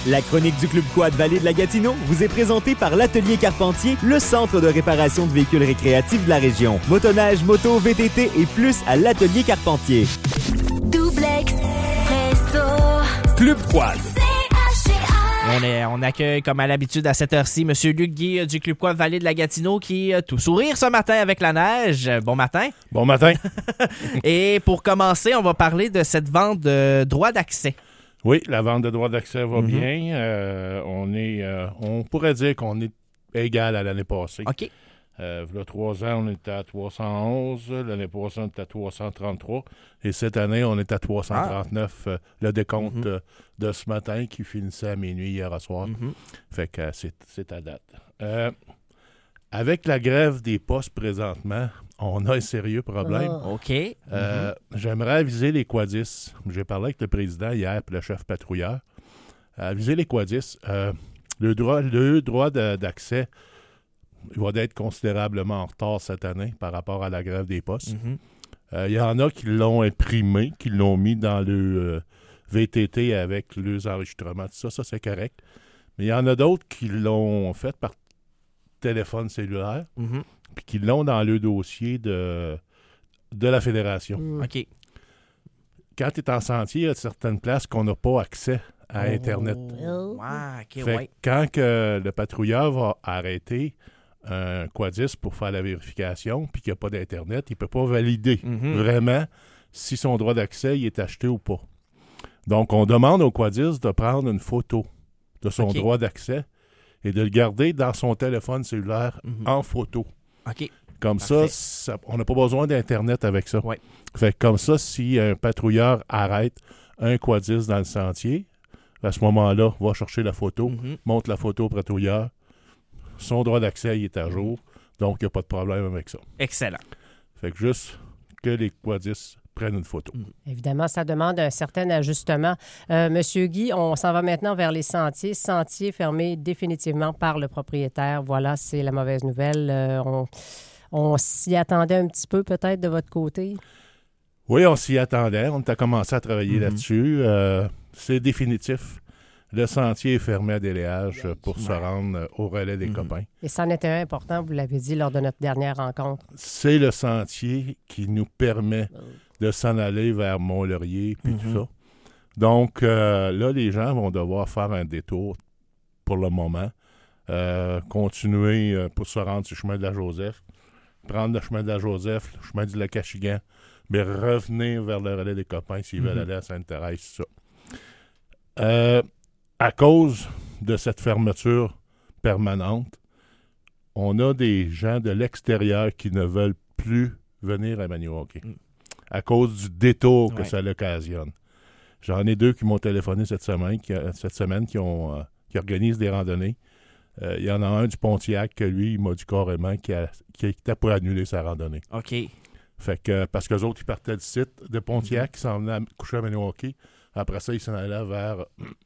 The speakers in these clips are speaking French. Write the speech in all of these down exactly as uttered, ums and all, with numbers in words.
La chronique du Club Quad Vallée de la Gatineau vous est présentée par l'Atelier Carpentier, le centre de réparation de véhicules récréatifs de la région. Motoneige, moto, V T T et plus à l'Atelier Carpentier. Double Expresso. Club Quad. On, est, on accueille, comme à l'habitude, à cette heure-ci, M. Luc Guy euh, du Club Quad Vallée de la Gatineau qui est tout sourire ce matin avec la neige. Bon matin. Bon matin. Et pour commencer, on va parler de cette vente de droits d'accès. Oui, la vente de droits d'accès va Mm-hmm. bien. Euh, on est, euh, on pourrait dire qu'on est égal à l'année passée. OK. Euh, il y a trois ans, on était à trois cent onze. L'année passée, on était à trois cent trente-trois. Et cette année, on est à trois cent trente-neuf. Ah. Euh, le décompte Mm-hmm. euh, de ce matin qui finissait à minuit hier soir. Mm-hmm. Fait que euh, c'est, c'est à date. Euh, avec la grève des postes présentement, on a un sérieux problème. Oh. OK. Mm-hmm. Euh, j'aimerais aviser les quadis. J'ai parlé avec le président hier et le chef patrouilleur. Aviser les quadis. Euh, le droit, le droit de, d'accès il va être considérablement en retard cette année par rapport à la grève des postes. Il Mm-hmm. euh, y en a qui l'ont imprimé, qui l'ont mis dans le euh, V T T avec les enregistrements. Tout ça, ça c'est correct. Mais il y en a d'autres qui l'ont fait par téléphone cellulaire Mm-hmm. puis qui l'ont dans le dossier de, de la fédération. Mm. OK. Quand tu es en sentier, il y a certaines places qu'on n'a pas accès à Oh. Internet. Ouais, OK, Fait ouais. que quand que le patrouilleur va arrêter un quadis pour faire la vérification puis qu'il n'y a pas d'Internet, il ne peut pas valider Mm-hmm. vraiment si son droit d'accès il est acheté ou pas. Donc, on demande au quadis de prendre une photo de son OK. droit d'accès et de le garder dans son téléphone cellulaire Mm-hmm. en photo. OK. Comme Parfait. ça, ça, on n'a pas besoin d'Internet avec ça. Ouais. Fait que comme ça, si un patrouilleur arrête un quadis dans le sentier, à ce moment-là, va chercher la photo, Mm-hmm. montre la photo au patrouilleur, son droit d'accès il est à jour, donc il n'y a pas de problème avec ça. Excellent. Fait que juste que les quadis prennent une photo. Évidemment, ça demande un certain ajustement. Euh, Monsieur Guy, on s'en va maintenant vers les sentiers. Sentiers fermés définitivement par le propriétaire. Voilà, c'est la mauvaise nouvelle. Euh, on, on s'y attendait un petit peu peut-être de votre côté. Oui, on s'y attendait. On a commencé à travailler Mm-hmm. là-dessus. Euh, c'est définitif. Le sentier est fermé à délayage pour se rendre au relais des Mm-hmm. copains. Et c'en était un important, vous l'avez dit lors de notre dernière rencontre. C'est le sentier qui nous permet de s'en aller vers Mont-Laurier puis Mm-hmm. tout ça. Donc, euh, là, les gens vont devoir faire un détour pour le moment. Euh, continuer euh, pour se rendre sur le chemin de la Joseph. Prendre le chemin de la Joseph, le chemin du Lac-Achigan, mais revenir vers le relais des copains s'ils veulent Mm-hmm. aller à Sainte-Thérèse, tout ça. Euh, à cause de cette fermeture permanente, on a des gens de l'extérieur qui ne veulent plus venir à Maniwaki Mm. à cause du détour que Ouais. ça l'occasionne. J'en ai deux qui m'ont téléphoné cette semaine, qui, cette semaine, qui, ont, euh, qui organisent des randonnées. Euh, Il y en a un du Pontiac que lui, il m'a dit carrément qu'il a- qu'il était pour annuler sa randonnée. OK. Fait que, parce qu'eux autres, ils partaient du site de Pontiac, Mm-hmm. ils s'en venaient à coucher à Maniwaki. Après ça, ils s'en allaient vers...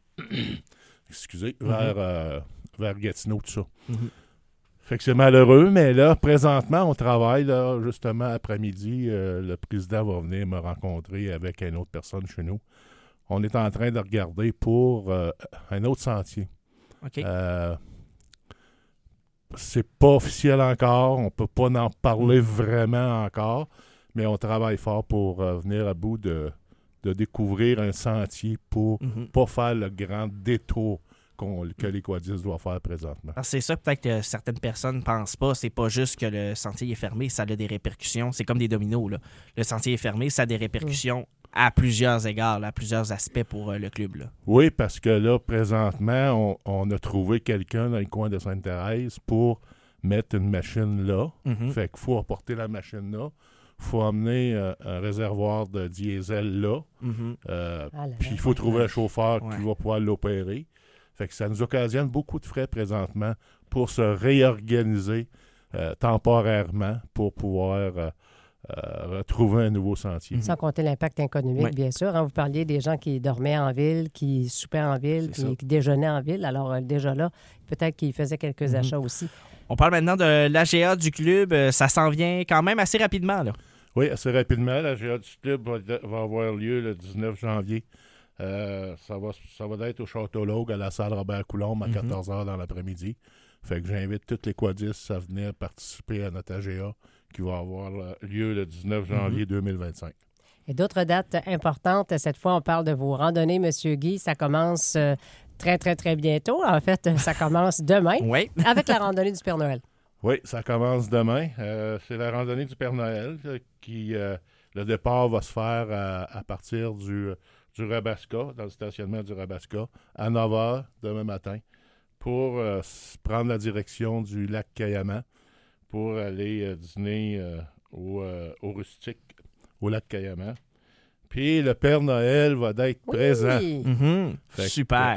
excusez, vers, euh, vers Gatineau, tout ça. Mm-hmm. Fait que c'est malheureux, mais là, présentement, on travaille, là, justement, après-midi. Euh, le président va venir me rencontrer avec une autre personne chez nous. On est en train de regarder pour euh, un autre sentier. OK. Euh, c'est pas officiel encore, on peut pas en parler vraiment encore, mais on travaille fort pour euh, venir à bout de, de découvrir un sentier pour Mhm. pas faire le grand détour qu'on- que les quadis doivent faire présentement. Alors, c'est ça peut-être que certaines personnes pensent pas. C'est pas juste que le sentier est fermé, ça a des répercussions. C'est comme des dominos, là. Le sentier est fermé, ça a des répercussions à plusieurs égards, là, à plusieurs aspects pour euh, le club, là. Oui, parce que là, présentement, on, on a trouvé quelqu'un dans le coin de Sainte-Thérèse pour mettre une machine là. Mhm. Fait qu'il faut apporter la machine là. Il faut amener euh, un réservoir de diesel là. Mhm. Euh, Ah là là. Puis il faut trouver un chauffeur Ouais. qui va pouvoir l'opérer. Fait que ça nous occasionne beaucoup de frais présentement pour se réorganiser euh, temporairement pour pouvoir euh, euh, retrouver un nouveau sentier. Sans compter l'impact économique, Ouais. bien sûr. Hein, vous parliez des gens qui dormaient en ville, qui soupaient en ville, C'est ça. qui, qui déjeunaient en ville. Alors, euh, déjà là, peut-être qu'ils faisaient quelques Mhm. achats aussi. On parle maintenant de l'A G A du club. Euh, Ça s'en vient quand même assez rapidement, là. Oui, assez rapidement, la G A du club va, va avoir lieu le dix-neuf janvier Euh, ça, va, ça va être au Château Logue à la salle Robert-Coulombe à Mm-hmm. quatorze heures dans l'après-midi. Fait que j'invite tous les quadistes à venir participer à notre A G A qui va avoir lieu le dix-neuf janvier deux mille vingt-cinq. Et d'autres dates importantes, cette fois, on parle de vos randonnées, M. Guy. Ça commence euh, très, très, très bientôt. En fait, ça commence demain Oui. avec la randonnée du Père Noël. Oui, ça commence demain. Euh, c'est la randonnée du Père Noël euh, qui, euh, le départ va se faire à, à partir du, du Rabasca, dans le stationnement du Rabasca, à neuf heures demain matin, pour euh, prendre la direction du lac Cayama, pour aller euh, dîner euh, au, euh, au Rustique, au lac Cayama. Puis le Père Noël va être Oui. présent. Mhm. Fait que, Super.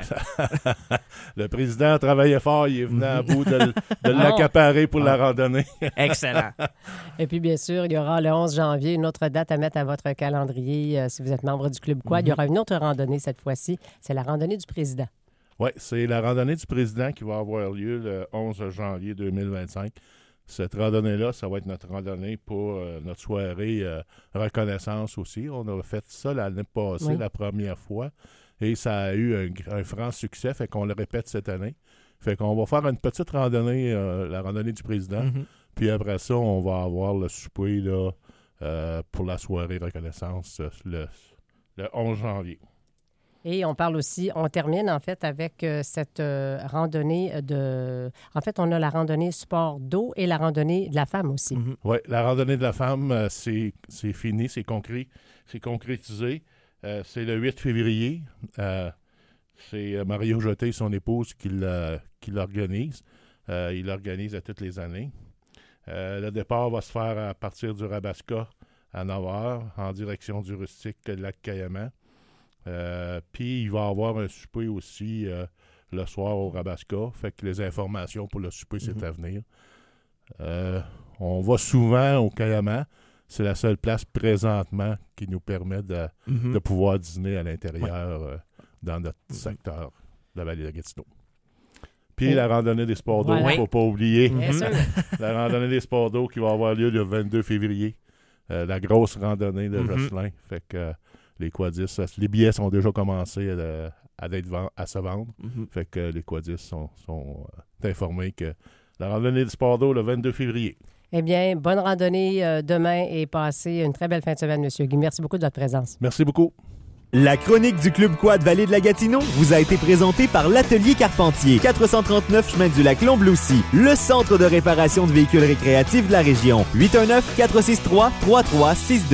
le président travaillait fort, il est venu à bout de, l- de Ah. l'accaparer pour la randonnée. Excellent. Et puis, bien sûr, il y aura le onze janvier une autre date à mettre à votre calendrier. Euh, si vous êtes membre du Club Quad, il y aura une autre randonnée cette fois-ci. C'est la randonnée du président. Oui, c'est la randonnée du président qui va avoir lieu le onze janvier deux mille vingt-cinq. Cette randonnée-là, ça va être notre randonnée pour euh, notre soirée euh, reconnaissance aussi. On a fait ça l'année passée, Oui. la première fois, et ça a eu un, gr- un franc succès, fait qu'on le répète cette année. Fait qu'on va faire une petite randonnée, euh, la randonnée du président, Mhm. puis après ça, on va avoir le souper là, euh, pour la soirée reconnaissance euh, le, le onze janvier. Et on parle aussi, on termine en fait avec euh, cette euh, randonnée de... En fait, on a la randonnée sport d'eau et la randonnée de la femme aussi. Mhm. Oui, la randonnée de la femme, euh, c'est, c'est fini, c'est concret, c'est concrétisé. Euh, c'est le huit février. Euh, c'est euh, Mario Jeté et son épouse qui, l'a- qui l'organise. Euh, il l'organise à toutes les années. Euh, le départ va se faire à partir du Rabasca à neuf heures en direction du rustique lac Cayama. Euh, Puis il va y avoir un souper aussi euh, le soir au Rabasca. Fait que les informations pour le souper, c'est Mhm. à venir. Euh, on va souvent au Cayama. C'est la seule place présentement qui nous permet de, Mhm. de pouvoir dîner à l'intérieur euh, dans notre secteur de la vallée de Gatineau. Puis Et- la randonnée des sports d'eau, il Voilà. ne faut pas oublier. Bien Mhm. sûr. La randonnée des sports d'eau qui va avoir lieu le vingt-deux février. Euh, la grosse randonnée de Mhm. Jocelyn. Fait que euh, les quadistes, euh, les billets sont déjà commencés à, à, être ven- à se vendre. Mhm. Fait que les quadistes sont, sont euh, informés que la randonnée du sport d'eau le vingt-deux février. Eh bien, bonne randonnée euh, demain et passez une très belle fin de semaine, M. Guy. Merci beaucoup de votre présence. Merci beaucoup. La chronique du Club Quad Vallée de la Gatineau vous a été présentée par l'Atelier Carpentier, quatre cent trente-neuf chemin du lac Lombloussi, le centre de réparation de véhicules récréatifs de la région. huit un neuf, quatre six trois, trois trois six deux.